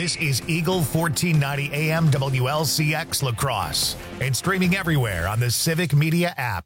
This is Eagle 1490 AM WLCX La Crosse and streaming everywhere on the Civic Media app.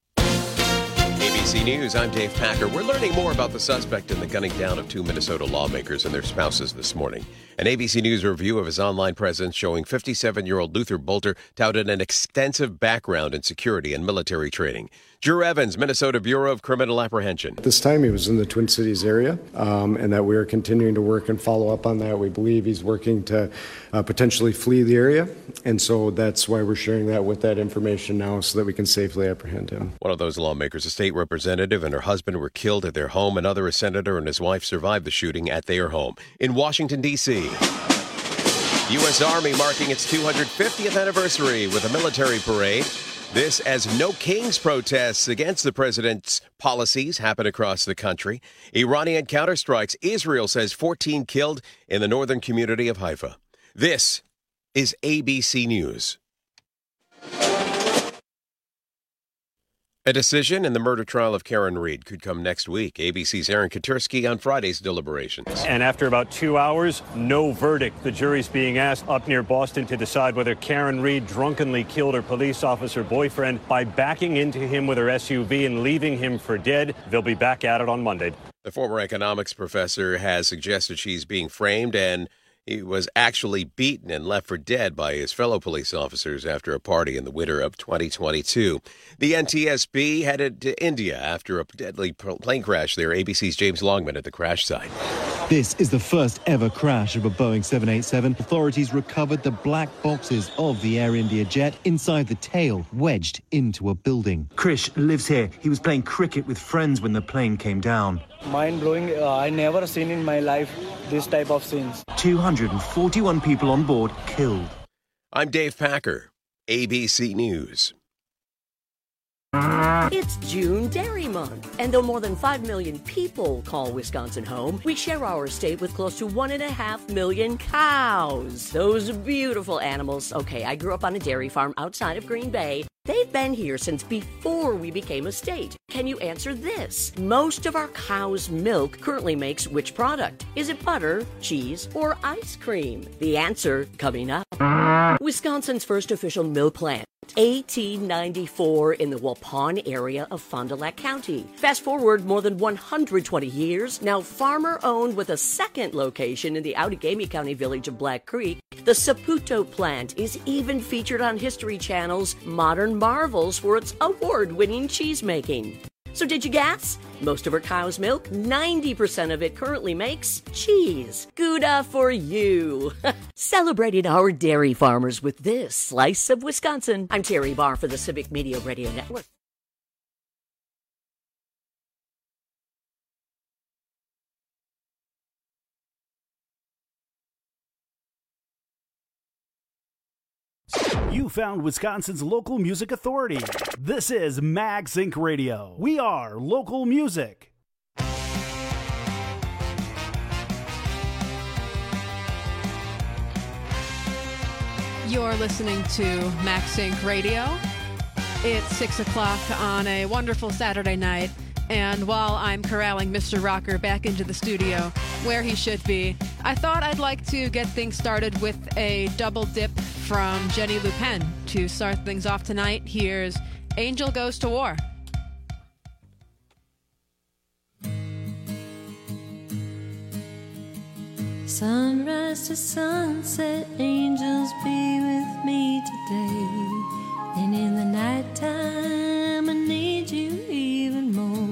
ABC News, I'm Dave Packer. We're learning more about the suspect in the gunning down of two Minnesota lawmakers and their spouses this morning. An ABC News review of his online presence showing 57-year-old Luther Bolter touted an extensive background in security and military training. Drew Evans, Minnesota Bureau of Criminal Apprehension. This time he was in the Twin Cities area, and that we are continuing to work and follow up on that. We believe he's working to potentially flee the area, and so that's why we're sharing that with that information now so that we can safely apprehend him. One of those lawmakers, a state representative, and her husband were killed at their home. Another, a senator, and his wife survived the shooting at their home. In Washington, D.C., U.S. Army marking its 250th anniversary with a military parade. This as No Kings protests against the president's policies happen across the country. Iranian counterstrikes. Israel says 14 killed in the northern community of Haifa. This is ABC News. A decision in the murder trial of Karen Read could come next week. ABC's Aaron Katersky on Friday's deliberations. And after about 2 hours, no verdict. The jury's being asked up near Boston to decide whether Karen Read drunkenly killed her police officer boyfriend by backing into him with her SUV and leaving him for dead. They'll be back at it on Monday. The former economics professor has suggested she's being framed and he was actually beaten and left for dead by his fellow police officers after a party in the winter of 2022. The NTSB headed to India after a deadly plane crash there. ABC's James Longman at the crash site. This is the first ever crash of a Boeing 787. Authorities recovered the black boxes of the Air India jet inside the tail, wedged into a building. Krish lives here. He was playing cricket with friends when the plane came down. Mind-blowing. I never seen in my life this type of scenes. 241 people on board killed. I'm Dave Packer, ABC News. It's June Dairy Month, and though more than 5 million people call Wisconsin home, we share our state with close to 1.5 million cows. Those beautiful animals. Okay, I grew up on a dairy farm outside of Green Bay. They've been here since before we became a state. Can you answer this? Most of our cow's milk currently makes which product? Is it butter, cheese, or ice cream? The answer coming up. Wisconsin's first official milk plant. 1894 in the Waupun area of Fond du Lac County. Fast forward more than 120 years, now farmer-owned with a second location in the Outagamie County village of Black Creek, the Saputo plant is even featured on History Channel's Modern Marvels for its award-winning cheese-making. So did you guess? Most of our cow's milk, 90% of it currently makes cheese. Gouda for you. Celebrating our dairy farmers with this slice of Wisconsin. I'm Terry Barr for the Civic Media Radio Network. You found Wisconsin's local music authority. This is MagSync Radio. We are local music. You're listening to MagSync Radio. It's 6 o'clock on a wonderful Saturday night. And while I'm corralling Mr. Rocker back into the studio where he should be, I thought I'd like to get things started with a double dip from Jenny Lupin. To start things off tonight, here's Angel Goes to War. Sunrise to sunset, angels be with me today. And in the nighttime, I need you even more.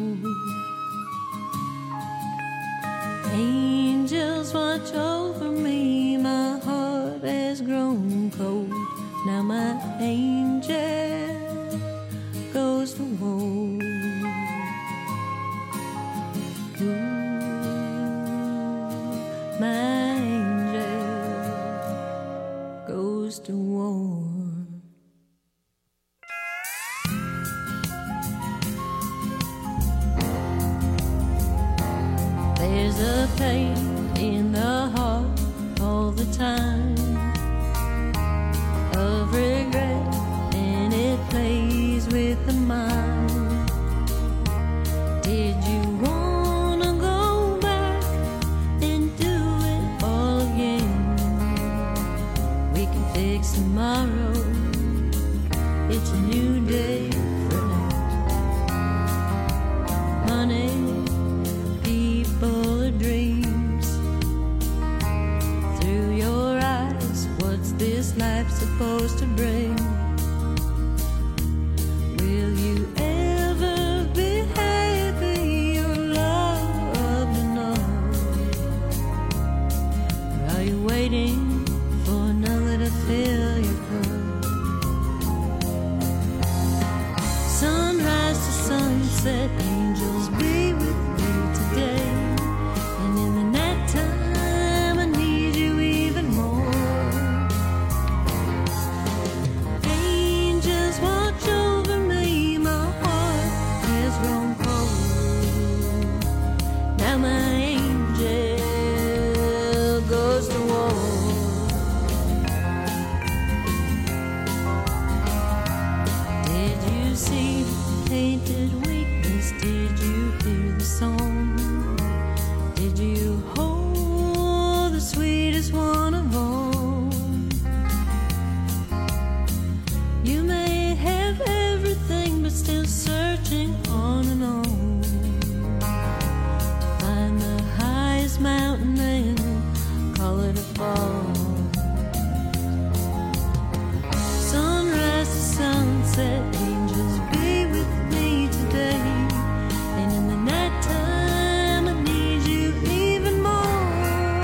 Angels watch over me, my heart has grown cold. Now my angel goes to war. Ooh, my angel goes to tomorrow. It's a new day, friend. Money, people, or dreams. Through your eyes, what's this life supposed to bring? Will you ever be happy or loved enough? Or are you waiting for another to fill your cup? Sunrise to sunset, angels be with me today. And in the nighttime, I need you even more. Angels watch over me, my heart has grown cold. Now my angel goes to war. Did you see the painted weakness? Did you hear the song? Did you hold the sweetest one of all? You may have everything, but still searching on and on to find the highest mountain and call it a fall. Sunrise to sunset, angels be with me today. And in the nighttime, I need you even more.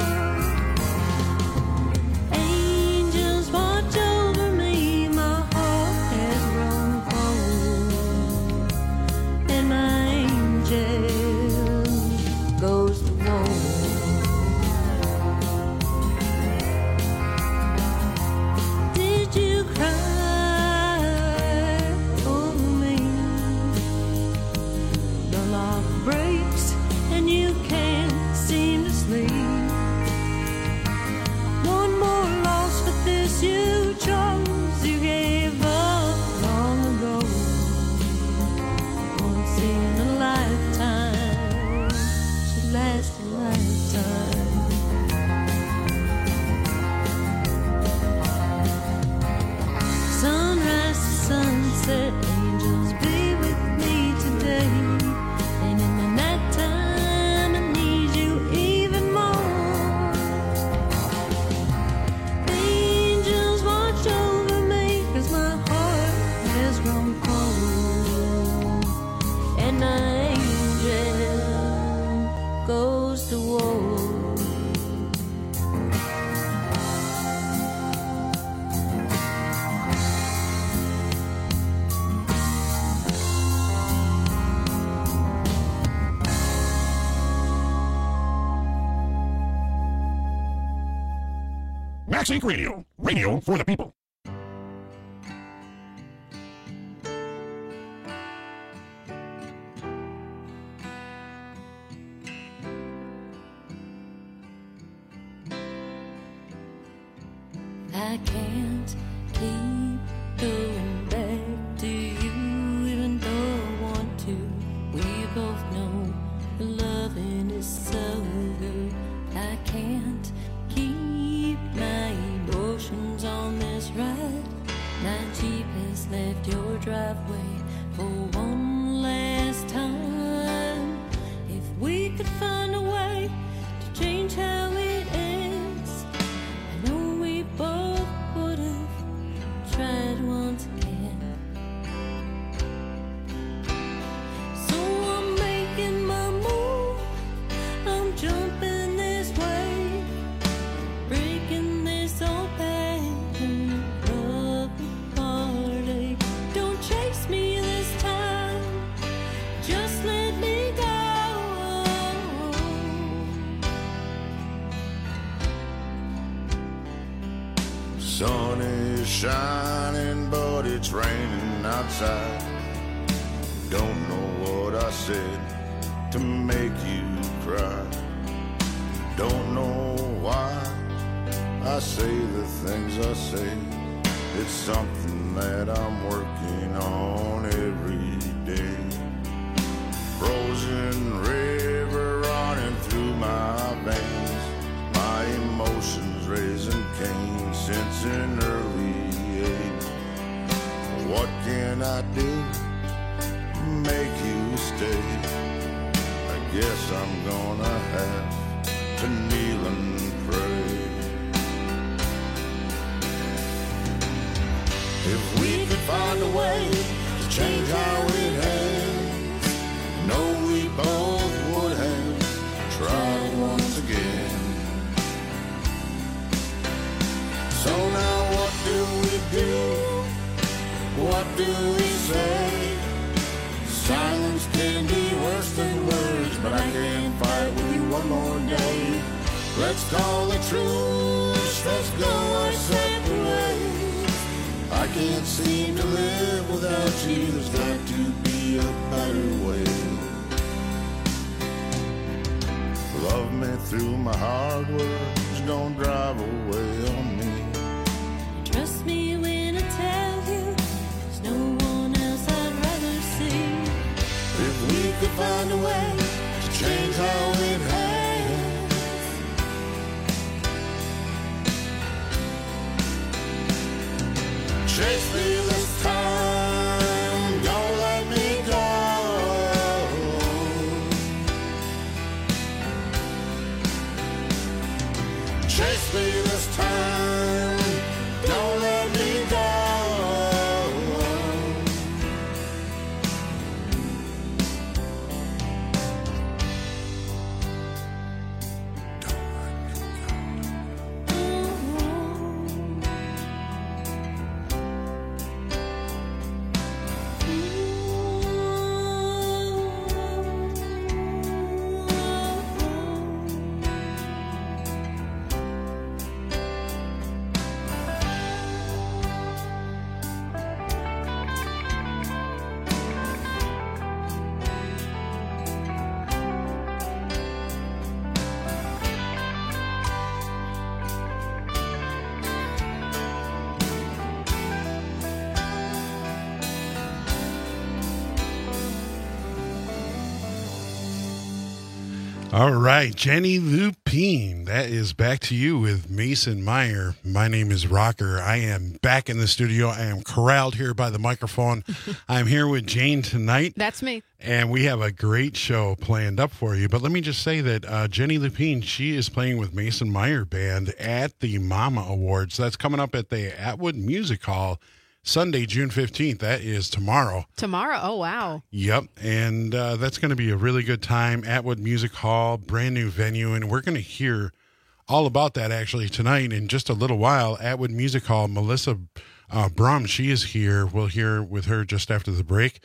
Angels watch over me, my heart has grown cold. And my angel goes to war. Did you cry over me? The lock breaks and you can't seem to sleep. One more loss, but this you chose. You gave up long ago. Once in a lifetime should last a lifetime. Sunrise to sunset, angels be with me today. And in the nighttime, I need you even more. Angels watch over me, 'cause my heart has grown cold. And my angel goes to war. Max Inc. Radio. Radio for the people. I can't keep going back to you, even though I want to. We both know the loving is so good. I can't keep my emotions on this ride. My Jeep has left your driveway for one last time. If we could find a way to change how it ends, I know we both would have tried once again. So I'm making my move, I'm jumping this way, breaking this old pattern of heartache. Don't chase me this time, just let me go. Sun is shining, but it's raining outside. Don't know what I said to make you cry. Don't know why I say the things I say. It's something that I'm working on every day. Frozen river running through my veins, my emotions raising cane since an early age. What can I do to make you stay? I guess I'm gonna have to kneel and pray. If we could find a way to change how it has, no, we both would have tried once again. So now what do? What do we say? Silence can be worse than words, but I can't fight with you one more day. Let's call it truce, let's go our separate ways. I can't seem to live without you, there's got to be a better way. Love me through my hard words, don't drive away on me. Trust me when I tell you, there's no one else I'd rather see. If we could find a way to change how it has. Chase me this time, don't let me go. Chase me this time, don't let me go. All right, Jenny Lupine, that is Back to You with Mason Meyer. My name is Rocker. I am back in the studio. I am corralled here by the microphone. I'm here with Jane tonight. That's me. And we have a great show planned up for you. But let me just say that Jenny Lupine, she is playing with Mason Meyer Band at the Mama Awards. That's coming up at the Atwood Music Hall Sunday, June 15th. That is tomorrow. Tomorrow? Oh, wow. Yep. And that's going to be a really good time. Atwood Music Hall, brand new venue. And we're going to hear all about that actually tonight in just a little while. Atwood Music Hall, Melissa Brum, she is here. We'll hear with her just after the break.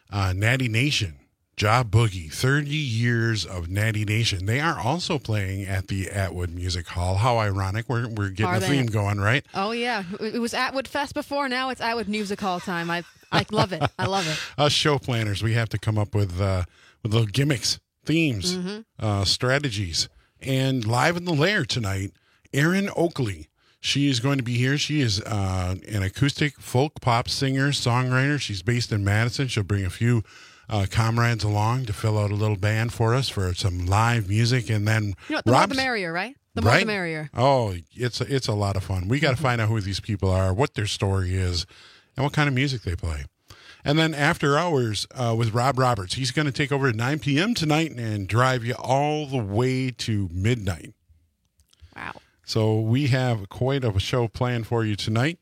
Natty Nation, Job Boogie, 30 years of Natty Nation. They are also playing at the Atwood Music Hall. How ironic. We're getting a theme going, right? Oh, yeah. It was Atwood Fest before. Now it's Atwood Music Hall time. I love it. I love it. Us show planners, we have to come up with little gimmicks, themes, strategies. And live in the lair tonight, Erin Oakley. She is going to be here. She is an acoustic folk pop singer, songwriter. She's based in Madison. She'll bring a few comrades along to fill out a little band for us for some live music. And then the more the merrier, right? The more the merrier. Oh, it's a lot of fun. We got to find out who these people are, what their story is, and what kind of music they play. And then after hours with Rob Roberts. He's going to take over at 9 p.m. tonight and drive you all the way to midnight. Wow. So we have quite a show planned for you tonight.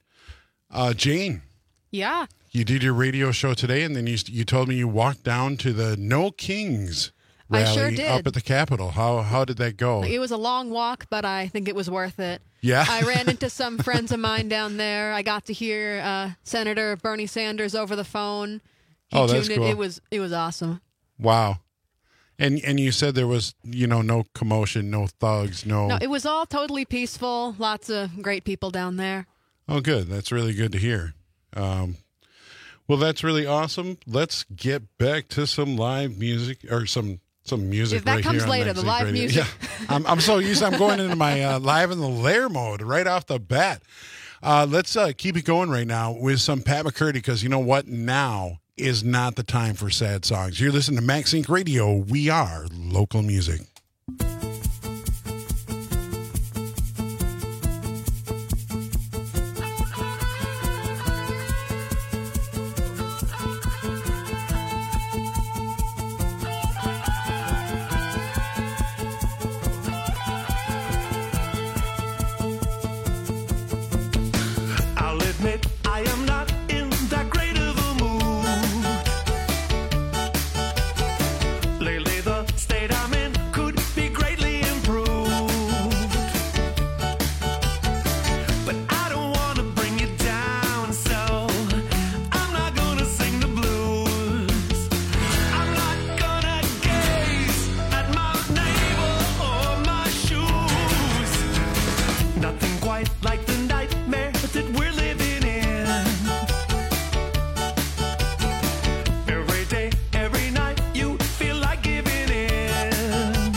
Jane. Yeah. You did your radio show today, and then you told me you walked down to the No Kings rally I sure did. up at the Capitol. How did that go? It was a long walk, but I think it was worth it. Yeah. I ran into some friends of mine down there. I got to hear Senator Bernie Sanders over the phone. He that's tuned cool. in. It was awesome. Wow. And you said there was, no commotion, no thugs, no... No, it was all totally peaceful. Lots of great people down there. Oh, good. That's really good to hear. Well, that's really awesome. Let's get back to some live music, or some music that right comes here later, on the Magazine live Radio. music. Yeah. I'm so used to I'm going into my live in the lair mode right off the bat. Let's keep it going right now with some Pat McCurdy, because you know what? Now is not the time for sad songs. You're listening to Max Inc. Radio. We are local music. like the nightmare that we're living in. Every day, every night, you feel like giving in.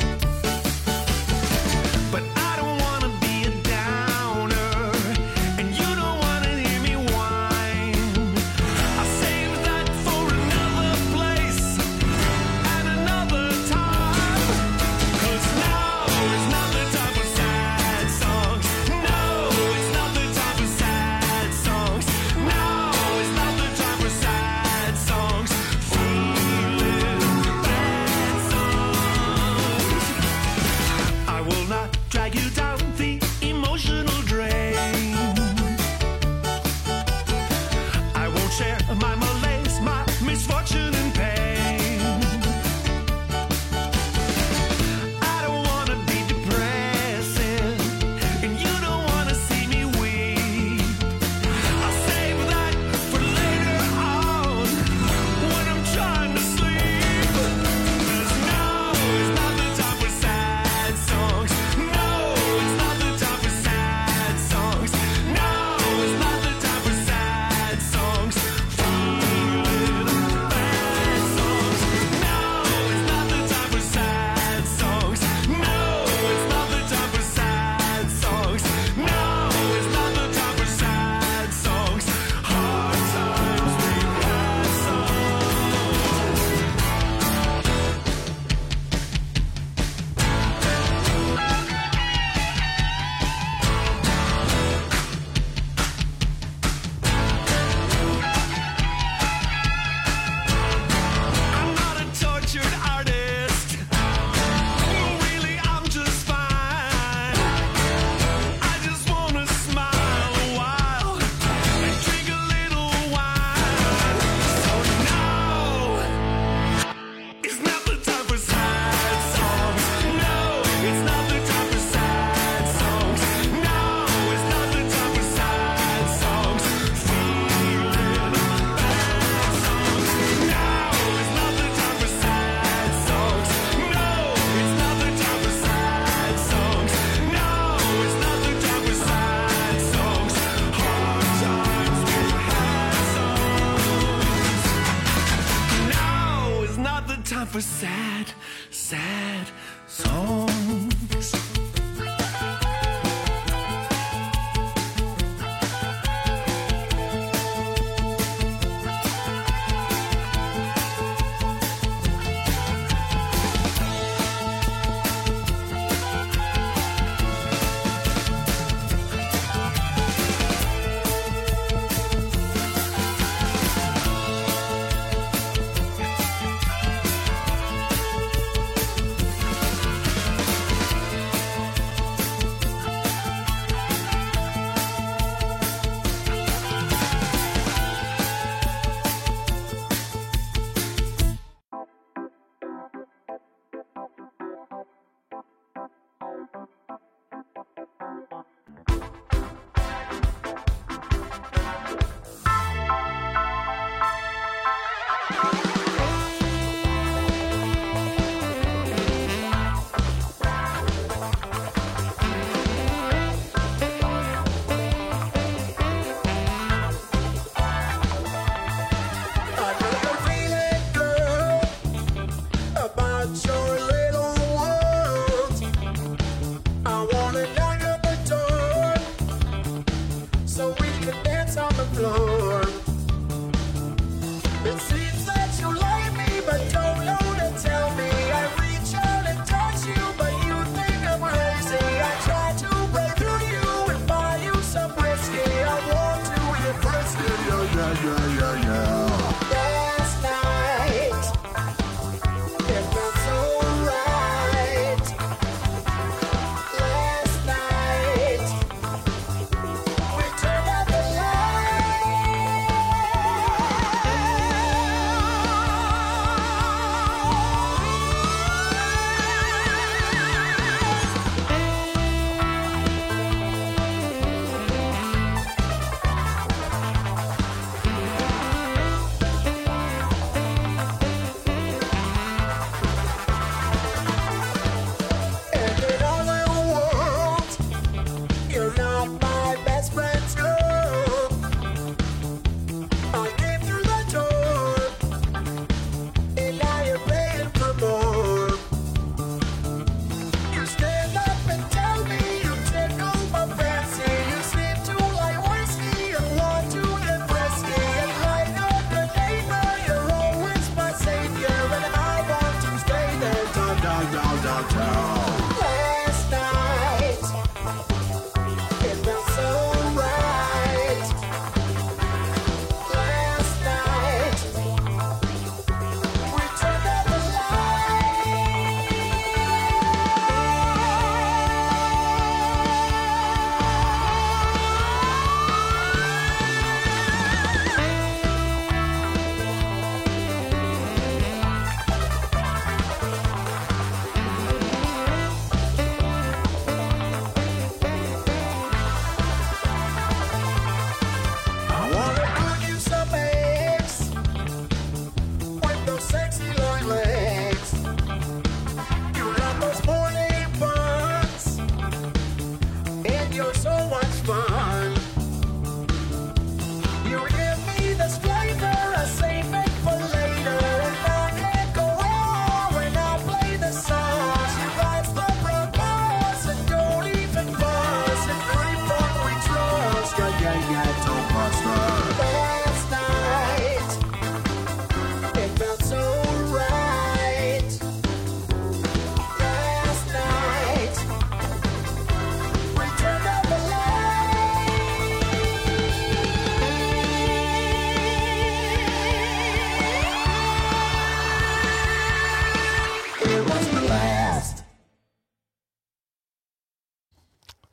But I don't want to be a downer, and you don't want to hear me whine. I'll save that for another place and another time. 'Cause now is not the time for sad songs. No, it's not the time for sad songs. No, it's not the time for sad songs. Feeling bad songs. I will not drag you down the emotional drain. I won't share my malaise, my misfortune and pain. I don't want to be depressing, and you don't want to see me weep. I'll save that for later on, when I'm trying to sleep. 'Cause now is not the time for sad songs. No, it's not the time for sad songs. No, it's not the time for sad songs. Feeling bad songs. No, it's not the time for sad songs. No, it's not the time for sad songs. No, it's not the time for sad songs. Hard times we've had I'm not a tortured artist. Really, I'm just fine. I just wanna smile a while and drink a little wine. So now it's not the time for sad songs. No, it's not the time for sad songs. No, it's not the time for sad songs. Feeling bad songs. No, it's not the time for sad songs. No, it's not the time for sad songs. No, it's not the time for sad songs. Hard times we've had songs. Now is not the time for sad, sad songs.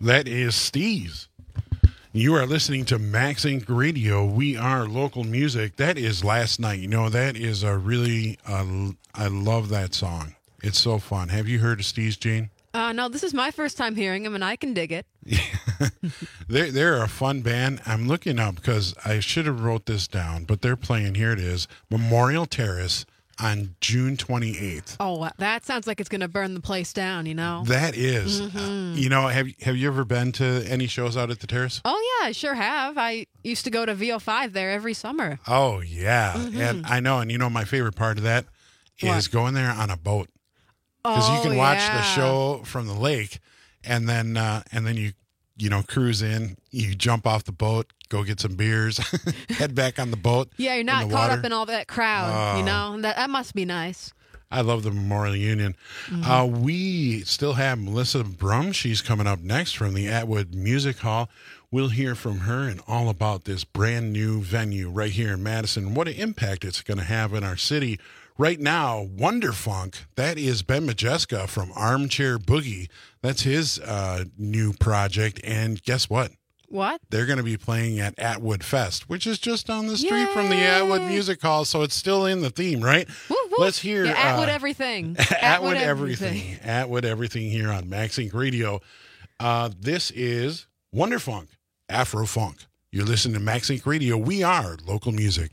That is Steez. You are listening to Max Inc. Radio. We are local music. That is Last Night. You know, that is a really, I love that song. It's so fun. Have you heard of Steez, Jane? No, this is my first time hearing him, and I can dig it. They're a fun band. I'm looking up because I should have wrote this down, but they're playing, here it is, Memorial Terrace on June 28th. Oh, that sounds like it's going to burn the place down, you know? That is. You know, have you ever been to any shows out at the Terrace? Oh, yeah, I sure have. I used to go to VO5 there every summer. Oh, yeah. And I know, and you know, my favorite part of that is going there on a boat. Because you can watch the show from the lake, and then you know, cruise in, you jump off the boat, go get some beers, head back on the boat. Yeah, you're not caught up in all that crowd, you know? That must be nice. I love the Memorial Union. We still have Melissa Brum. She's coming up next from the Atwood Music Hall. We'll hear from her and all about this brand new venue right here in Madison, what an impact it's going to have in our city. Right now, Wonderfunk, that is Ben Majeska from Armchair Boogie. That's his new project. And guess what? What? They're going to be playing at Atwood Fest, which is just down the street from the Atwood Music Hall. So it's still in the theme, right? Woo, woo. Let's hear Atwood everything. Atwood everything. Atwood everything here on Max Inc. Radio. This is Wonderfunk, Afro-Funk. You're listening to Max Inc. Radio. We are local music.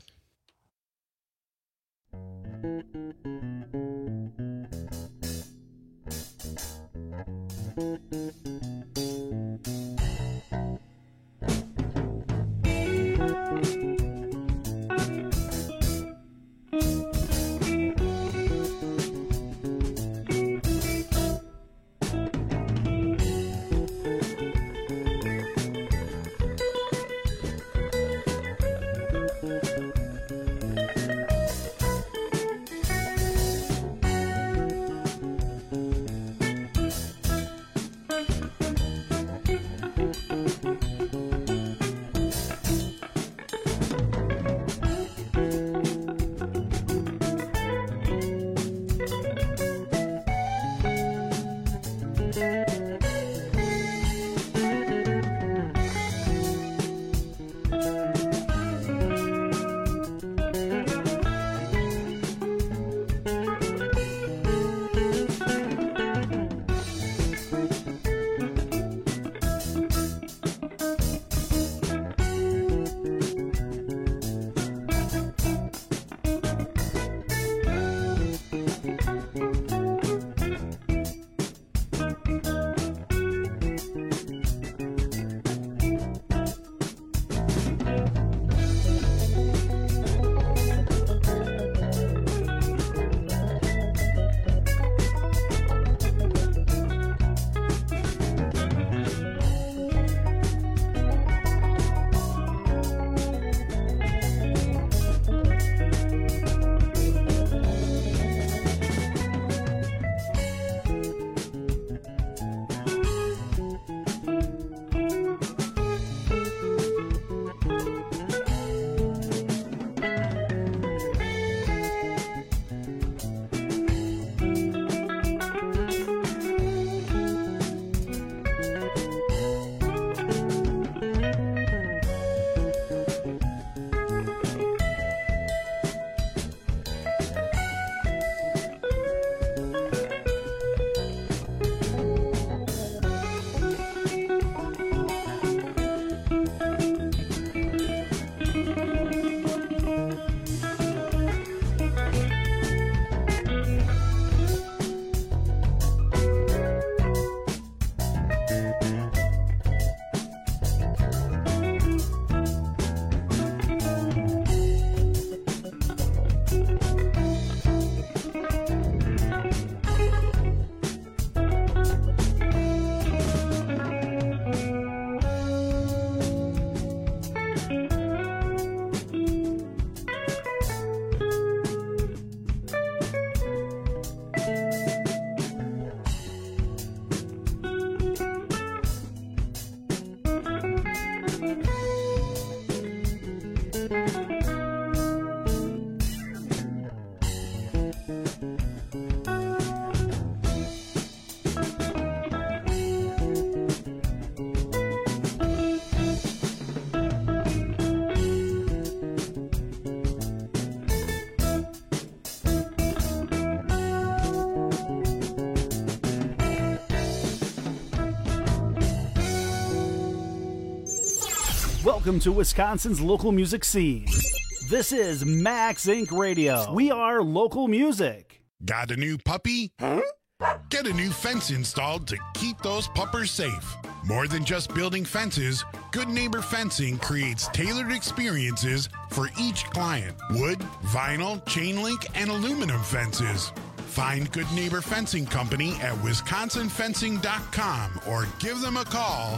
Welcome to Wisconsin's local music scene. This is Max Inc. Radio. We are local music. Got a new puppy? Huh? Get a new fence installed to keep those puppers safe. More than just building fences, Good Neighbor Fencing creates tailored experiences for each client. Wood, vinyl, chain link, and aluminum fences. Find Good Neighbor Fencing Company at wisconsinfencing.com or give them a call,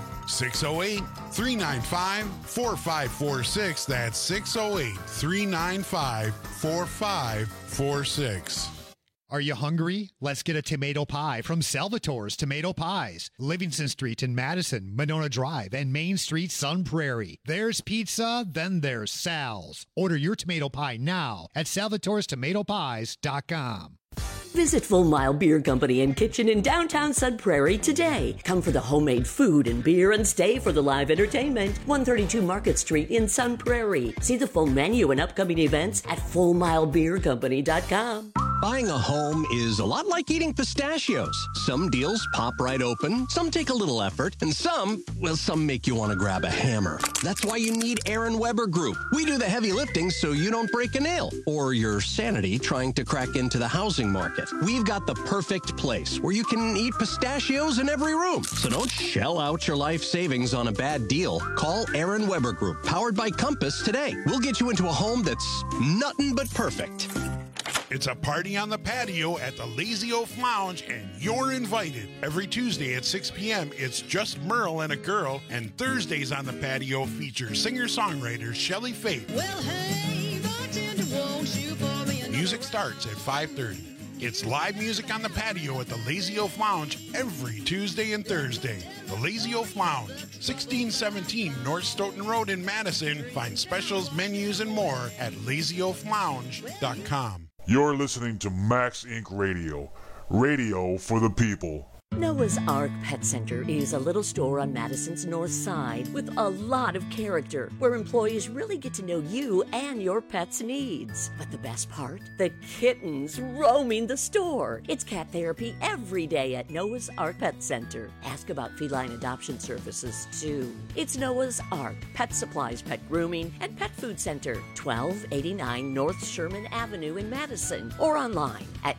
608-395-4546. That's 608-395-4546. Are you hungry? Let's get a tomato pie from Salvatore's Tomato Pies. Livingston Street in Madison, Monona Drive, and Main Street, Sun Prairie. There's pizza, then there's Sal's. Order your tomato pie now at salvatorestomatopies.com. Visit Full Mile Beer Company and Kitchen in downtown Sun Prairie today. Come for the homemade food and beer and stay for the live entertainment. 132 Market Street in Sun Prairie. See the full menu and upcoming events at FullMileBeerCompany.com. Buying a home is a lot like eating pistachios. Some deals pop right open, some take a little effort, and some make you want to grab a hammer. That's why you need Aaron Weber Group. We do the heavy lifting so you don't break a nail or your sanity trying to crack into the housing market. We've got the perfect place where you can eat pistachios in every room. So don't shell out your life savings on a bad deal. Call Aaron Weber Group, powered by Compass, today. We'll get you into a home that's nothing but perfect. It's a party on the patio at the Lazy Oaf Lounge, and you're invited. Every Tuesday at 6 p.m., it's just Merle and a girl, and Thursdays on the patio feature singer-songwriter Shelley Faith. Well, hey, bartender, won't you pour me another? Music starts at 5:30. It's live music on the patio at the Lazy Oaf Lounge every Tuesday and Thursday. The Lazy Oaf Lounge, 1617 North Stoughton Road in Madison. Find specials, menus, and more at lazyoaflounge.com. You're listening to Max Inc. Radio. Radio for the people. Noah's Ark Pet Center is a little store on Madison's north side with a lot of character, where employees really get to know you and your pet's needs. But the best part? The kittens roaming the store. It's cat therapy every day at Noah's Ark Pet Center. Ask about feline adoption services, too. It's Noah's Ark Pet Supplies, Pet Grooming, and Pet Food Center, 1289 North Sherman Avenue in Madison, or online at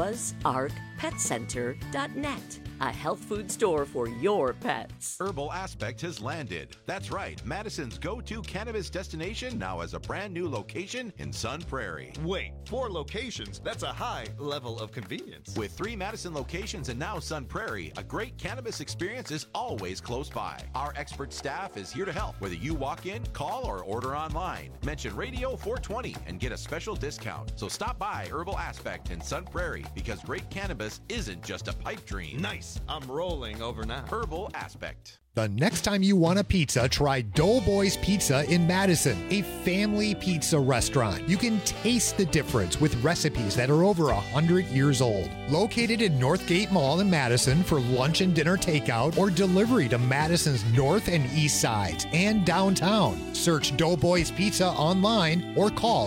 noahsarkpetcenter.net. A health food store for your pets. Herbal Aspect has landed. That's right. Madison's go-to cannabis destination now has a brand new location in Sun Prairie. Wait, 4 locations? That's a high level of convenience. With 3 Madison locations and now Sun Prairie, a great cannabis experience is always close by. Our expert staff is here to help, whether you walk in, call, or order online. Mention Radio 420 and get a special discount. So stop by Herbal Aspect in Sun Prairie, because great cannabis isn't just a pipe dream. Nice. I'm rolling over now. Herbal Aspect. The next time you want a pizza, try Doughboys Pizza in Madison, a family pizza restaurant. You can taste the difference with recipes that are over 100 years old. Located in Northgate Mall in Madison for lunch and dinner takeout or delivery to Madison's north and east sides and downtown. Search Doughboys Pizza online or call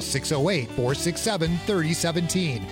608-467-3017.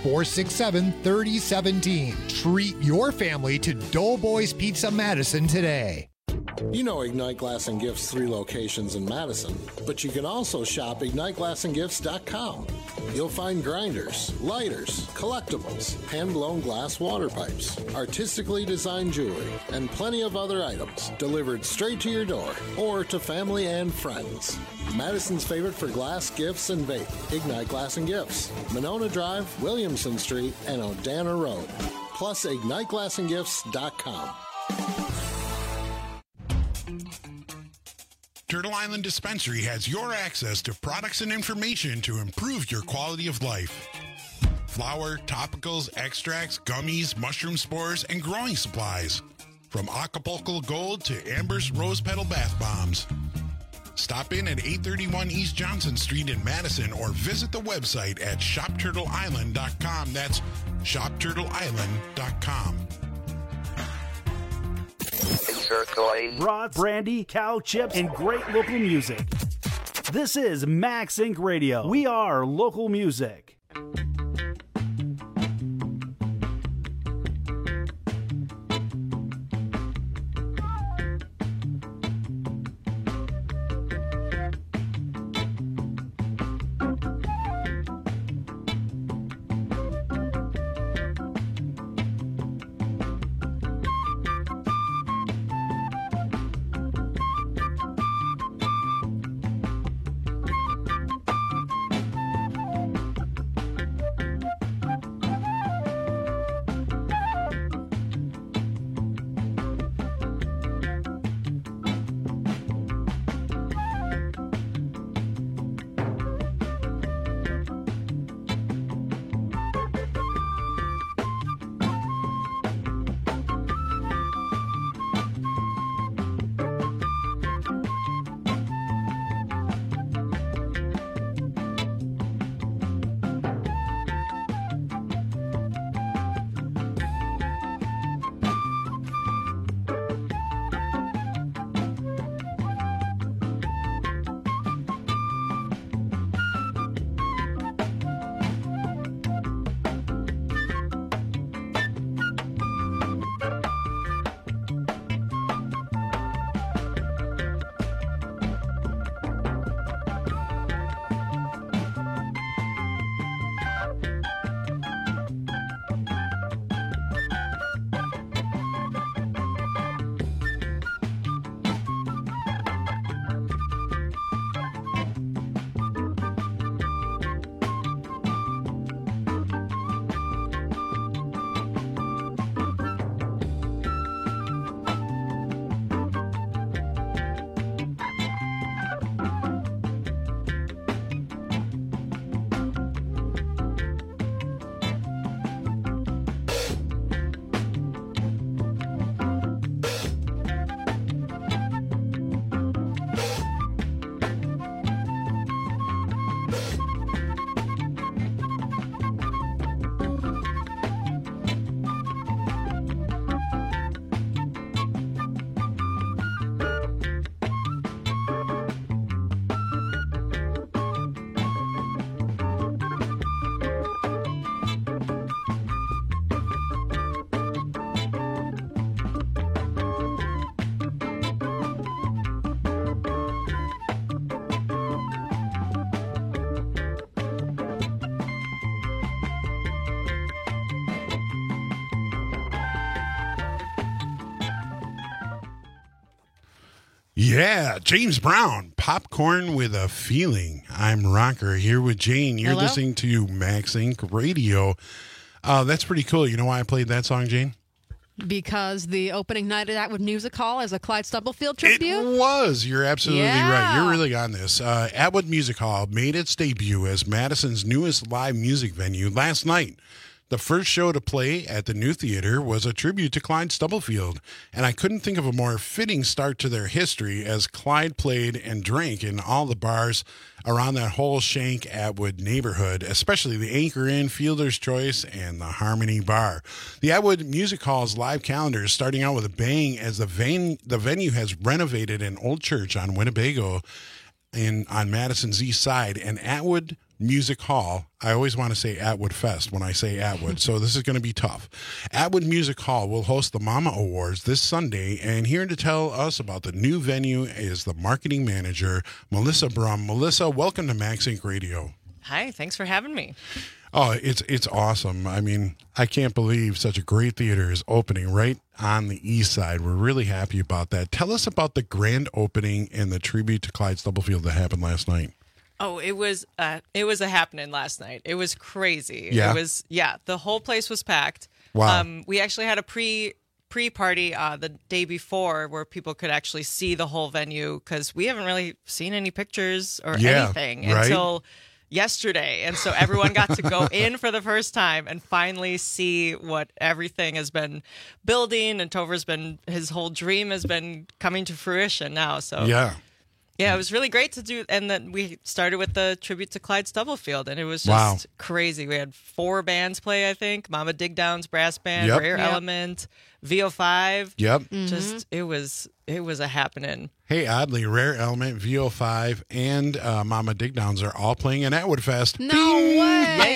467-3017. Treat your family to Doughboys Pizza Madison today. You know Ignite Glass and Gifts 3 locations in Madison, but you can also shop IgniteGlassandGifts.com. You'll find grinders, lighters, collectibles, hand-blown glass water pipes, artistically designed jewelry, and plenty of other items delivered straight to your door or to family and friends. Madison's favorite for glass, gifts, and vape. Ignite Glass and Gifts, Monona Drive, Williamson Street, and Odana Road. Plus IgniteGlassandGifts.com. Turtle Island Dispensary has your access to products and information to improve your quality of life. Flour, topicals, extracts, gummies, mushroom spores, and growing supplies. From Acapulco Gold to Amber's Rose Petal Bath Bombs. Stop in at 831 East Johnson Street in Madison or visit the website at shopturtleisland.com. That's shopturtleisland.com. Brats, brandy, cow chips, and great local music. This is Max Inc. Radio. We are local music. Yeah, James Brown, Popcorn with a Feeling. I'm Rocker here with Jane. You're Hello? listening to Max Inc. Radio. That's pretty cool. You know why I played that song, Jane? Because the opening night at Atwood Music Hall is a Clyde Stubblefield tribute? It was. You're absolutely Yeah. right. You're really on this. Atwood Music Hall made its debut as Madison's newest live music venue last night. The first show to play at the new theater was a tribute to Clyde Stubblefield, and I couldn't think of a more fitting start to their history as Clyde played and drank in all the bars around that whole Shank Atwood neighborhood, especially the Anchor Inn, Fielder's Choice, and the Harmony Bar. The Atwood Music Hall's live calendar is starting out with a bang as the venue has renovated an old church on Winnebago on Madison's east side, and Atwood Music Hall, I always want to say Atwood Fest when I say Atwood, so this is going to be tough. Atwood Music Hall will host the Mama Awards this Sunday, and here to tell us about the new venue is the marketing manager, Melissa Brum. Melissa, welcome to Max Inc. Radio. Hi, thanks for having me. Oh, it's awesome. I mean, I can't believe such a great theater is opening right on the east side. We're really happy about that. Tell us about the grand opening and the tribute to Clyde Stubblefield that happened last night. Oh, it was a happening last night. It was crazy. Yeah? It was, the whole place was packed. Wow. We actually had a pre-party the day before where people could actually see the whole venue because we haven't really seen any pictures or anything until yesterday. And so everyone got to go in for the first time and finally see what everything has been building, and his whole dream has been coming to fruition now. So yeah, it was really great to do. And then we started with the tribute to Clyde Stubblefield, and it was just crazy. We had 4 bands play, I think. Mama Digdown's brass band, Rare Element, VO5. Yep. Just, it was a happening. Hey, oddly, Rare Element, VO5, and Mama Digdowns are all playing in Atwood Fest. No way!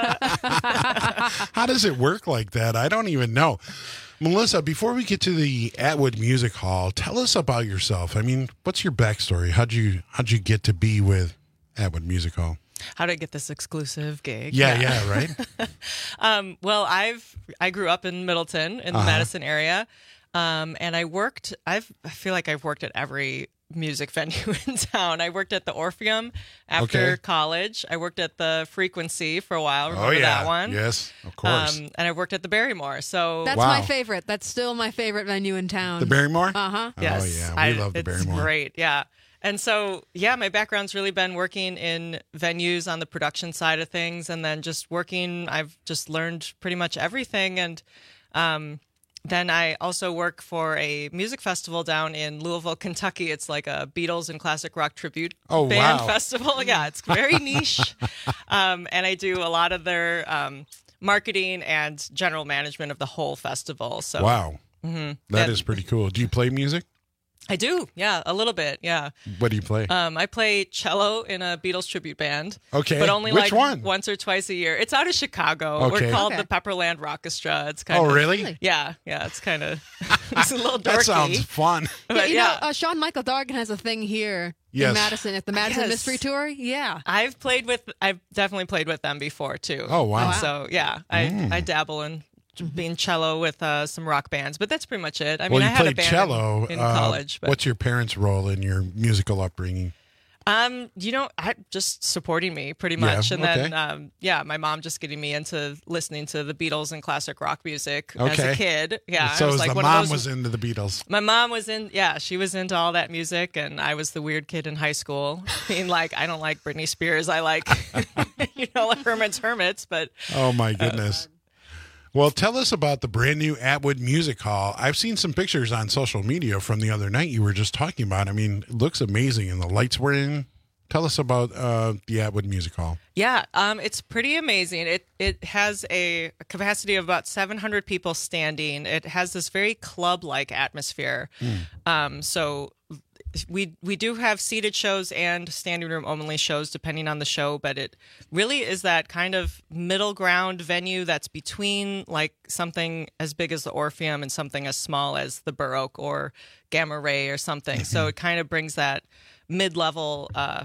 How does it work like that? I don't even know. Melissa, before we get to the Atwood Music Hall, tell us about yourself. I mean, what's your backstory? How'd you get to be with Atwood Music Hall? How did I get this exclusive gig? Yeah, right? Well, I grew up in Middleton in the Madison area, and I feel like I've worked at every music venue in town. I worked at the Orpheum after college. I worked at the Frequency for a while. Remember that one? Yes, of course. And I worked at the Barrymore. So that's my favorite. That's still my favorite venue in town. The Barrymore? Uh-huh. Yes. Oh, yeah. We love the Barrymore. It's great. Yeah. And so, my background's really been working in venues on the production side of things, and then just working, I've just learned pretty much everything. And then I also work for a music festival down in Louisville, Kentucky. It's like a Beatles and classic rock tribute band festival. Yeah, it's very niche. And I do a lot of their marketing and general management of the whole festival. So wow. That is pretty cool. Do you play music? I do, yeah, a little bit, yeah. What do you play? I play cello in a Beatles tribute band. Okay, but only which one? Once or twice a year. It's out of Chicago. Okay. We're called the Pepperland Rockestra. It's kind of really? Yeah, it's kind of it's a little dorky. That sounds fun. But you know, Sean Michael Dargan has a thing here in Madison at the Madison Mystery Tour. Yeah, I've definitely played with them before too. Oh wow! And so I dabble in being cello with some rock bands, but that's pretty much it. I mean, I had a band cello in college. But what's your parents' role in your musical upbringing? I just supporting me pretty much, and then my mom just getting me into listening to the Beatles and classic rock music as a kid. Yeah, so I was like the mom was into the Beatles. My mom was she was into all that music, and I was the weird kid in high school, being like, I don't like Britney Spears, I like Herman's Hermits, but oh my goodness. Well, tell us about the brand new Atwood Music Hall. I've seen some pictures on social media from the other night you were just talking about. I mean, it looks amazing, and the lights were in. Tell us about the Atwood Music Hall. Yeah, it's pretty amazing. It has a capacity of about 700 people standing. It has this very club-like atmosphere. So we do have seated shows and standing room only shows depending on the show, but it really is that kind of middle ground venue that's between like something as big as the Orpheum and something as small as the Baroque or Gamma Ray or something. So it kind of brings that mid-level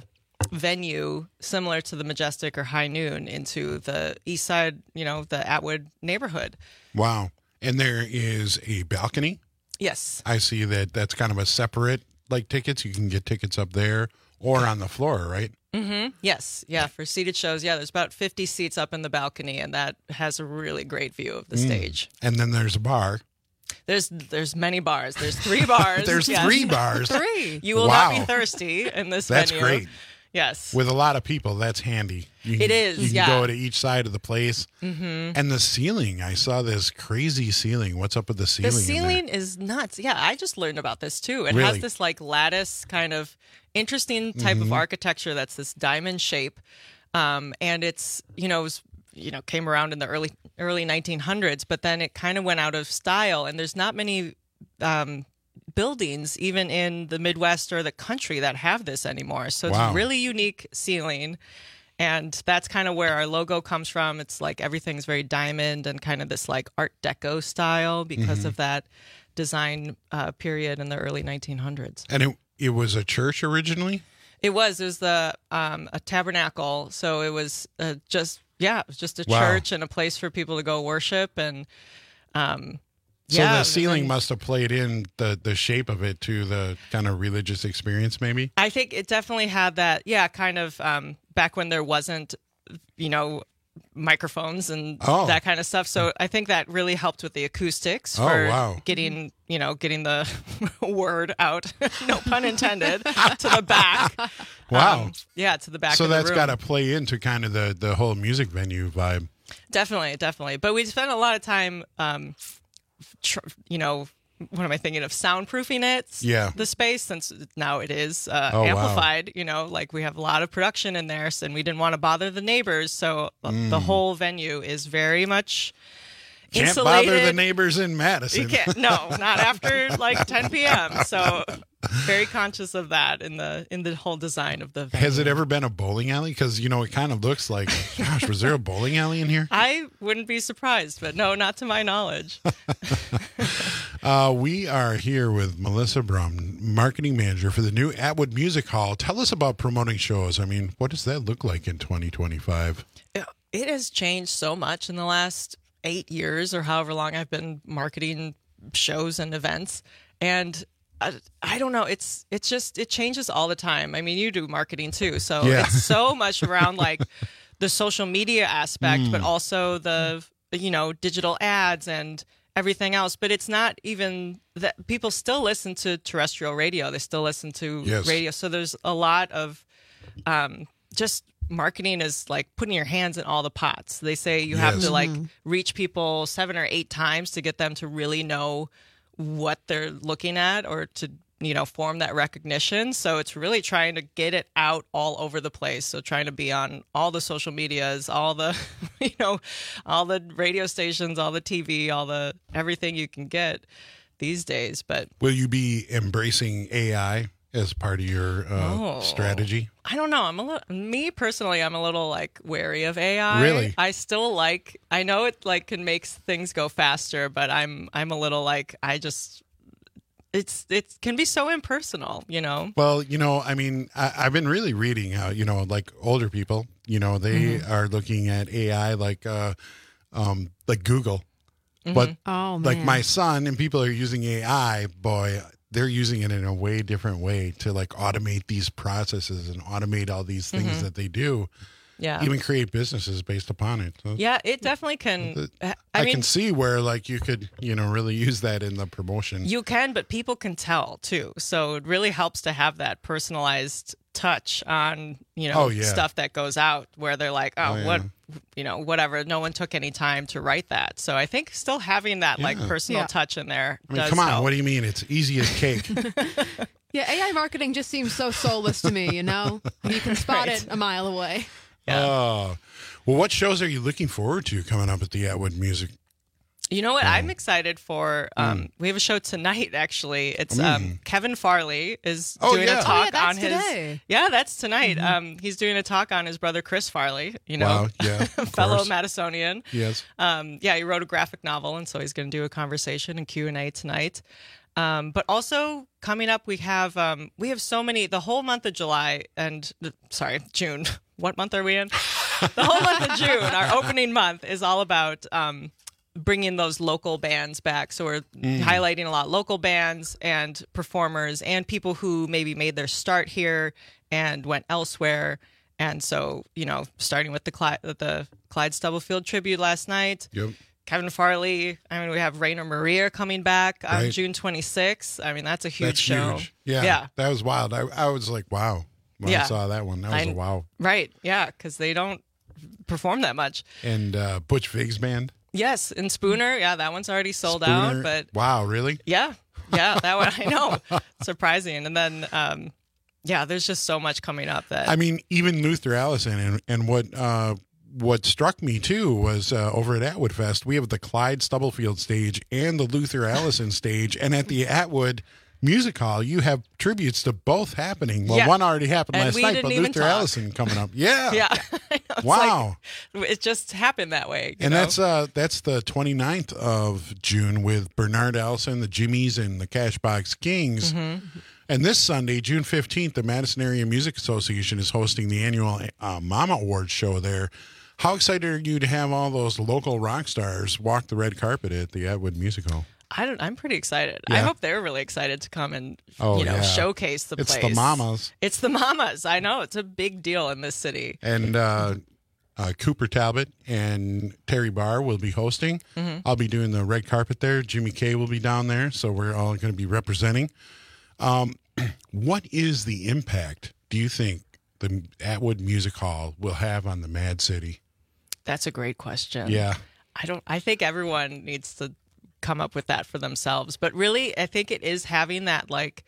venue similar to the Majestic or High Noon into the east side, the Atwood neighborhood. Wow. And there is a balcony? Yes. I see that's kind of a separate like tickets, you can get tickets up there or on the floor, right? Mm-hmm. Yes. Yeah. For seated shows. Yeah. There's about 50 seats up in the balcony, and that has a really great view of the stage. And then there's a bar. There's many bars. There's 3 bars. There's yes. 3 bars. 3. You will not be thirsty in this That's venue. great. Yes. With a lot of people, that's handy. It is, You can yeah. go to each side of the place. Mm-hmm. And the ceiling, I saw this crazy ceiling. What's up with the ceiling? The in there? ceiling is nuts. Yeah, I just learned about this too. It Really? has this like lattice kind of interesting type of architecture that's this diamond shape, and it's came around in the early 1900s, but then it kind of went out of style, and there's not many buildings even in the Midwest or the country that have this anymore. So it's Wow. a really unique ceiling. And that's kind of where our logo comes from. It's like everything's very diamond and kind of this like Art Deco style because of that design period in the early 1900s. And it was a church originally? It was a tabernacle. So it was just a Wow. church and a place for people to go worship. And So the ceiling must have played in the shape of it to the kind of religious experience, maybe? I think it definitely had that, kind of back when there wasn't, microphones and that kind of stuff. So I think that really helped with the acoustics for getting the word out, no pun intended, to the back. Wow. To the back So of the that's room. got to play into kind of the whole music venue vibe. Definitely. But we spent a lot of time, what am I thinking of? Soundproofing it, the space, since now it is amplified. Like we have a lot of production in there, and we didn't want to bother the neighbors. So the whole venue is very much Can't insulated. bother the neighbors in Madison. You can't. No, not after like 10 p.m. So very conscious of that in the whole design of the venue. Has it ever been a bowling alley? Because, it kind of looks like, gosh, was there a bowling alley in here? I wouldn't be surprised, but no, not to my knowledge. We are here with Melissa Brum, marketing manager for the new Atwood Music Hall. Tell us about promoting shows. I mean, what does that look like in 2025? It has changed so much in the last 8 years or however long I've been marketing shows and events. And I don't know. It changes all the time. I mean, you do marketing too. So it's so much around like the social media aspect, but also the, digital ads and everything else. But it's not even that people still listen to terrestrial radio. They still listen to radio. So there's a lot of just marketing is like putting your hands in all the pots. They say you have to like reach people 7 or 8 times to get them to really know what they're looking at or to, form that recognition. So it's really trying to get it out all over the place. So trying to be on all the social medias, all the, all the radio stations, all the TV, everything you can get these days. But will you be embracing AI as part of your strategy? I don't know. Me personally, I'm a little like wary of AI. Really? I still I know it like can make things go faster, but I'm a little like, it can be so impersonal, Well, I mean, I've been really reading how, like older people, they are looking at AI like Google. But like my son and people are using AI, boy, they're using it in a way different way to like automate these processes and automate all these things that they do. Yeah. Even create businesses based upon it. So yeah, it definitely can. I can see where like you could, really use that in the promotion. You can, but people can tell too. So it really helps to have that personalized touch on, stuff that goes out where they're like, whatever. No one took any time to write that. So I think still having that like personal touch in there. I mean, does come on, help. what do you mean? It's easy as cake. Yeah, AI marketing just seems so soulless to me, You can spot it a mile away. Oh, well, what shows are you looking forward to coming up at the Atwood Music? You know what? I'm excited for. We have a show tonight. Actually, it's Kevin Farley is doing a talk on his. Today. Yeah, that's tonight. He's doing a talk on his brother Chris Farley. Wow, yeah, of fellow course. Madisonian. Yes. He wrote a graphic novel, and so he's going to do a conversation and Q&A tonight. But also coming up, we have so many. The whole month of July and June. What month are we in? The whole month of June, our opening month, is all about bringing those local bands back. So we're highlighting a lot of local bands and performers and people who maybe made their start here and went elsewhere. And so, starting with the Clyde Stubblefield tribute last night. Yep. Kevin Farley. I mean, we have Rainer Maria coming back on June 26th. I mean, that's a huge show. Huge. Yeah. That was wild. I was like, wow. When I saw that one, that was a wow. Right. Yeah. Because they don't perform that much. And Butch Vig's band. Yes. And Spooner. Yeah. That one's already sold out. But wow. Really? Yeah. Yeah. That one. I know. Surprising. And then, there's just so much coming up that. I mean, even Luther Allison and what struck me too was over at Atwood Fest, we have the Clyde Stubblefield stage and the Luther Allison stage, and at the Atwood Music Hall, you have tributes to both happening. Well, one already happened last night, but Luther Allison coming up. Yeah, yeah. Wow, it just happened that way. And that's the 29th of June with Bernard Allison, the Jimmies, and the Cashbox Kings. Mm-hmm. And this Sunday, June 15th, the Madison Area Music Association is hosting the annual Mama Awards show there. How excited are you to have all those local rock stars walk the red carpet at the Atwood Music Hall? I'm pretty excited. Yeah. I hope they're really excited to come and showcase the place. It's the mamas. It's the mamas. I know. It's a big deal in this city. And Cooper Talbot and Terry Barr will be hosting. Mm-hmm. I'll be doing the red carpet there. Jimmy Kay will be down there, so we're all going to be representing. What is the impact, do you think, the Atwood Music Hall will have on the Mad City? That's a great question. Yeah. I think everyone needs to come up with that for themselves. But really, I think it is having that, like,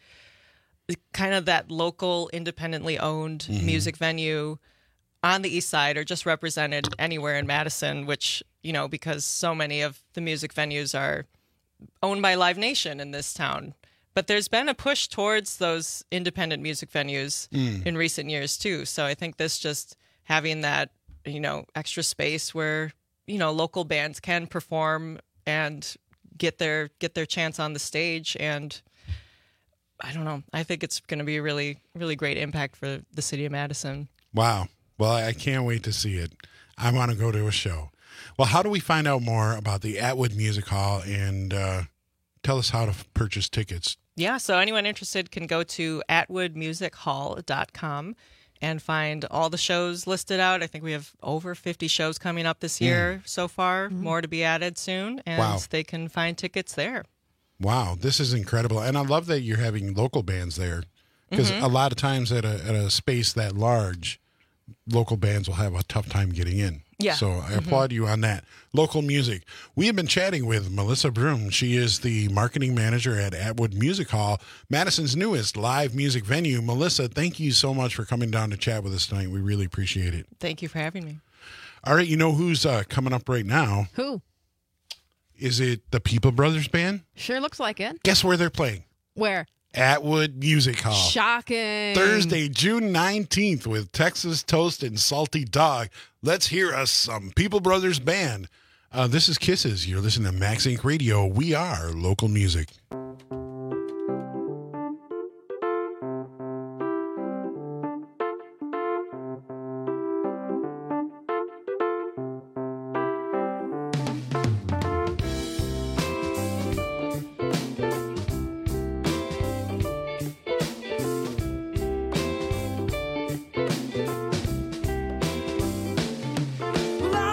kind of that local, independently owned music venue on the east side or just represented anywhere in Madison, which, because so many of the music venues are owned by Live Nation in this town. But there's been a push towards those independent music venues in recent years, too. So I think this just having that, extra space where, local bands can perform and get their chance on the stage. And I don't know. I think it's going to be a really, really great impact for the city of Madison. Wow. Well, I can't wait to see it. I want to go to a show. Well, how do we find out more about the Atwood Music Hall and tell us how to purchase tickets? Yeah, so anyone interested can go to atwoodmusichall.com and find all the shows listed out. I think we have over 50 shows coming up this year so far, more to be added soon, and they can find tickets there. Wow, this is incredible. And I love that you're having local bands there, because a lot of times at a space that large, local bands will have a tough time getting in. Yeah. So I applaud you on that. Local music. We have been chatting with Melissa Broom. She is the marketing manager at Atwood Music Hall, Madison's newest live music venue. Melissa, thank you so much for coming down to chat with us tonight. We really appreciate it. Thank you for having me. All right, you know who's coming up right now? Who? Is it the People Brothers Band? Sure looks like it. Guess where they're playing? Where? Atwood Music Hall. Shocking. Thursday, June 19th with Texas Toast and Salty Dog. Let's hear us some People Brothers Band. This is Kisses. You're listening to Max Inc. Radio. We are local music.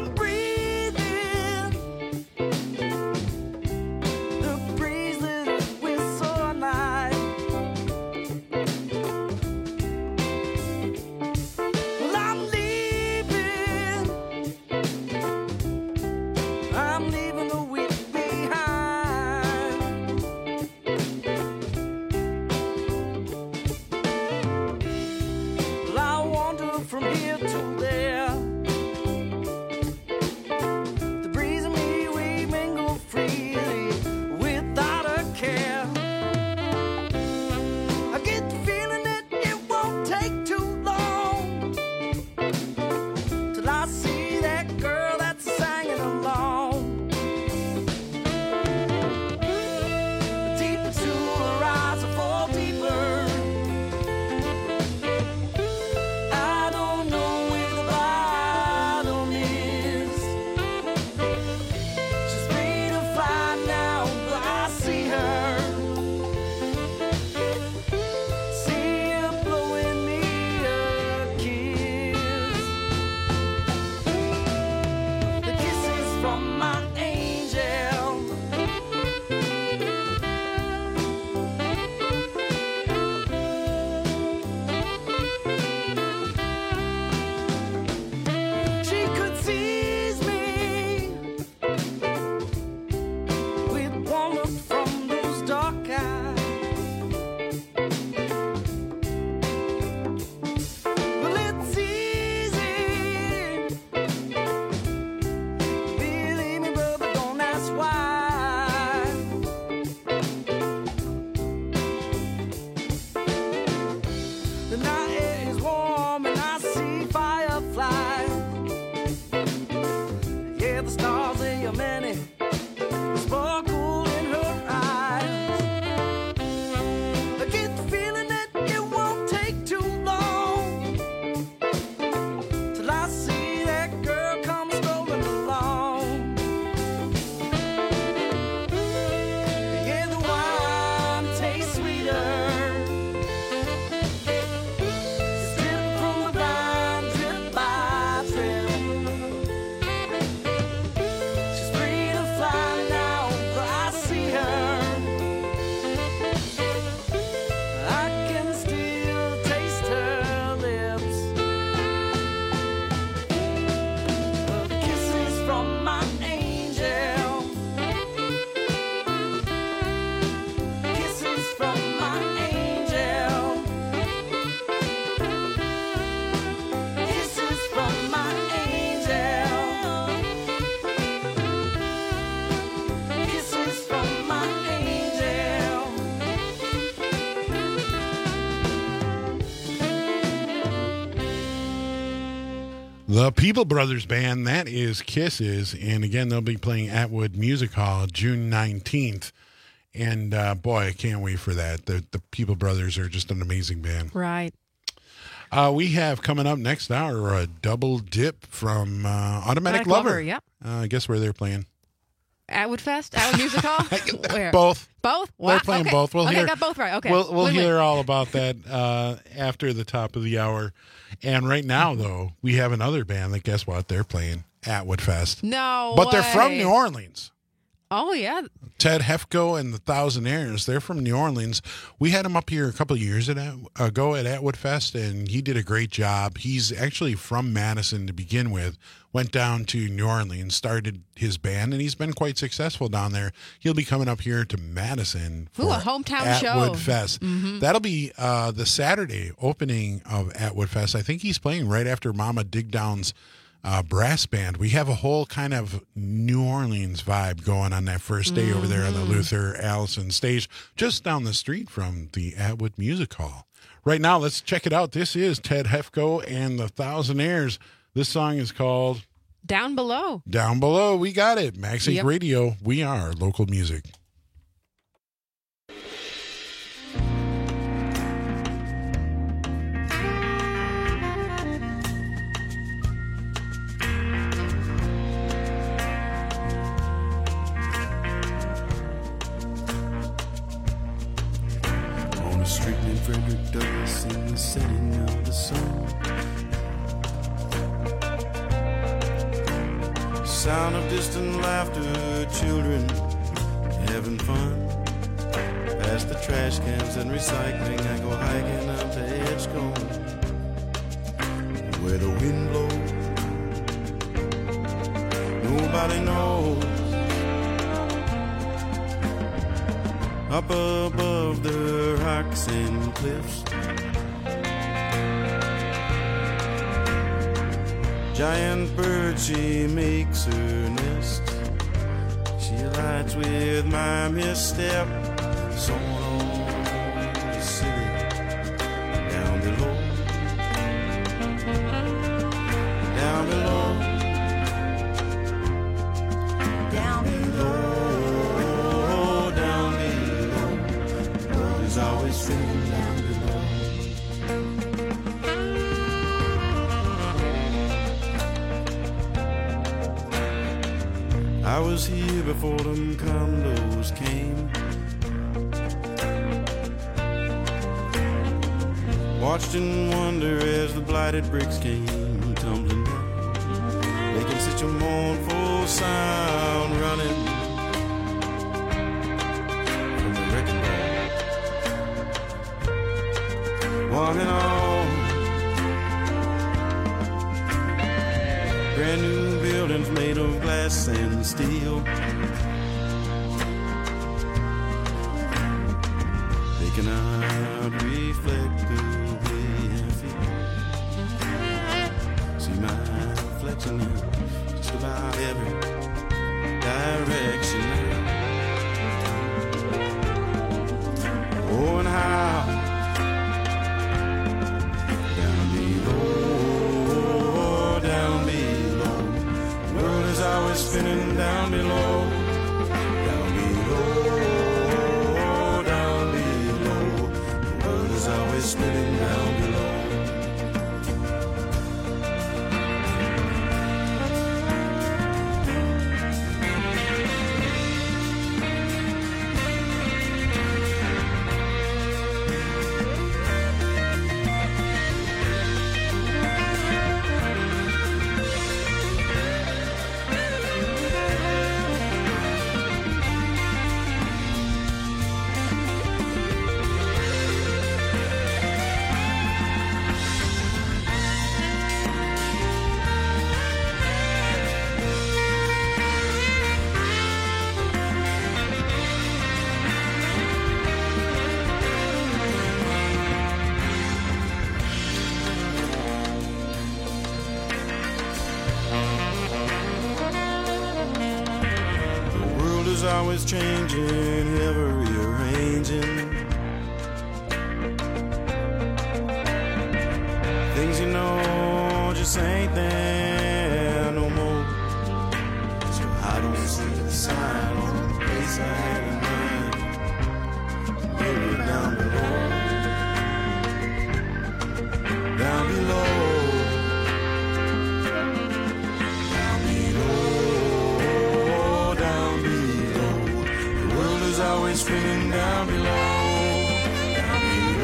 Breathe in the breeze that The People Brothers Band, that is Kisses. And again, they'll be playing Atwood Music Hall June 19th. And boy, I can't wait for that. The People Brothers are just an amazing band. Right. We have coming up next hour a double dip from Automatic Lover. Yep. Guess where they're playing? Atwood Fest? Atwood Music Hall? Where? Both. Both? They're Wow. playing Okay. both. We'll okay, hear, got both right. Okay. We'll hear all about that after the top of the hour. And right now, though, we have another band that, guess what? They're playing Atwood Fest. No But they're way. from New Orleans. Oh, yeah. Ted Hefko and the Thousandaires. They're from New Orleans. We had him up here a couple of years ago at Atwood Fest, and he did a great job. He's actually from Madison to begin with, went down to New Orleans, started his band, and he's been quite successful down there. He'll be coming up here to Madison for a hometown Atwood show. Fest. Mhm. That'll be the Saturday opening of Atwood Fest. I think he's playing right after Mama Digdown's brass band. We have a whole kind of New Orleans vibe going on that first day over there on the Luther Allison stage, just down the street from the Atwood Music Hall. Right now, let's check it out. This is Ted Hefko and the Thousandaires. This song is called Down Below. Down Below. We got it. Max Inc. Yep. Radio. We are local music. On a street named Frederick Douglass in the setting of the sun. Sound of distant laughter, children having fun. Past the trash cans and recycling, I go hiking up to Edgecombe, where the wind blows. Nobody knows. Up above the rocks and cliffs, giant bird, she makes her nest. She alights with my misstep, someone on the city down below, down below, down below. Always feeling down below. I was here before them condos came. Watched in wonder as the blighted bricks came tumbling down, making such a mournful sound running from the wrecking ball. One and all, brand new buildings made of glass and steel. They cannot reflect the way I feel. See my reflection in just about every direction now. Oh, and how spinning down below, down below, down below. The world is always spinning down below. Always changing, ever rearranging. Things you know just ain't them see the sign on the place I had in mind. Maybe down below. Down below. Down below. Down below. The world is always spinning down below. Down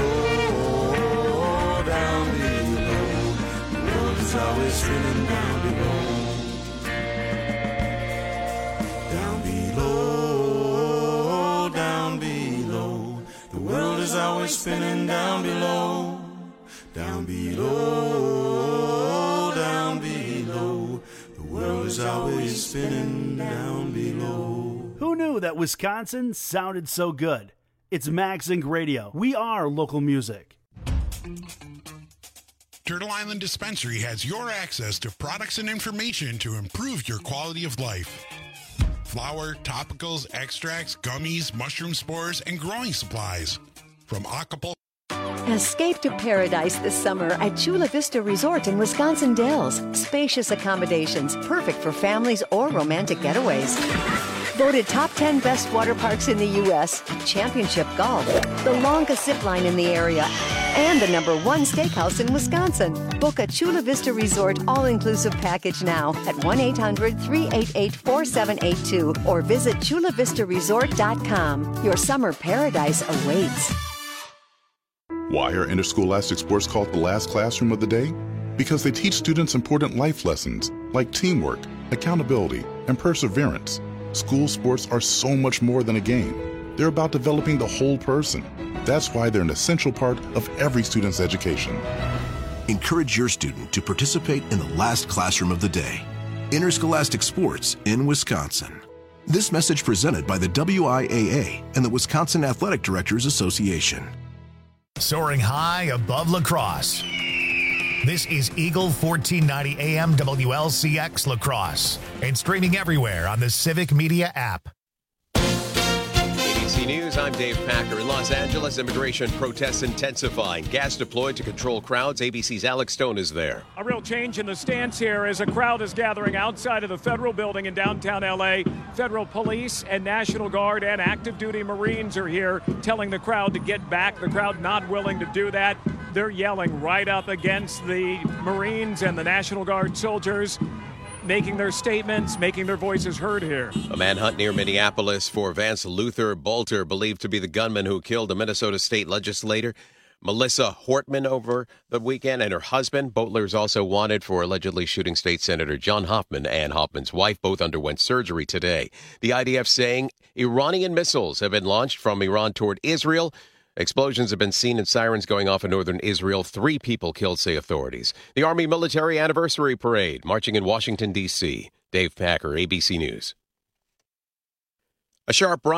below. Down below. The world is always spinning down below. Down below. Down below. The world is always spinning down below. Down below, down below, the world is always spinning down below. Who knew that Wisconsin sounded so good? It's Max Inc. Radio. We are local music. Turtle Island Dispensary has your access to products and information to improve your quality of life. Flour, topicals, extracts, gummies, mushroom spores, and growing supplies. From Acapulco. Escape to paradise this summer at Chula Vista Resort in Wisconsin Dells. Spacious accommodations, perfect for families or romantic getaways. Voted top 10 best water parks in the U.S., championship golf, the longest zip line in the area, and the #1 steakhouse in Wisconsin. Book a Chula Vista Resort all-inclusive package now at 1-800-388-4782 or visit chulavistaresort.com. Your summer paradise awaits. Why are interscholastic sports called the last classroom of the day? Because they teach students important life lessons like teamwork, accountability, and perseverance. School sports are so much more than a game. They're about developing the whole person. That's why they're an essential part of every student's education. Encourage your student to participate in the last classroom of the day. Interscholastic sports in Wisconsin. This message presented by the WIAA and the Wisconsin Athletic Directors Association. Soaring high above La Crosse. This is Eagle 1490 AM WLCX La Crosse and streaming everywhere on the Civic Media app. ABC News, I'm Dave Packer. In Los Angeles, immigration protests intensifying. Gas deployed to control crowds. ABC's Alex Stone is there. A real change in the stance here as a crowd is gathering outside of the federal building in downtown L.A. Federal police and National Guard and active duty Marines are here telling the crowd to get back. The crowd not willing to do that. They're yelling right up against the Marines and the National Guard soldiers, making their statements, making their voices heard here. A manhunt near Minneapolis for Vance Luther Bolter, believed to be the gunman who killed a Minnesota state legislator, Melissa Hortman, over the weekend, and her husband. Bolter is also wanted for allegedly shooting State Senator John Hoffman and Hoffman's wife. Both underwent surgery today. The IDF saying Iranian missiles have been launched from Iran toward Israel. Explosions have been seen and sirens going off in northern Israel. 3 people killed, say authorities. The Army Military Anniversary Parade marching in Washington, D.C. Dave Packer, ABC News. A sharp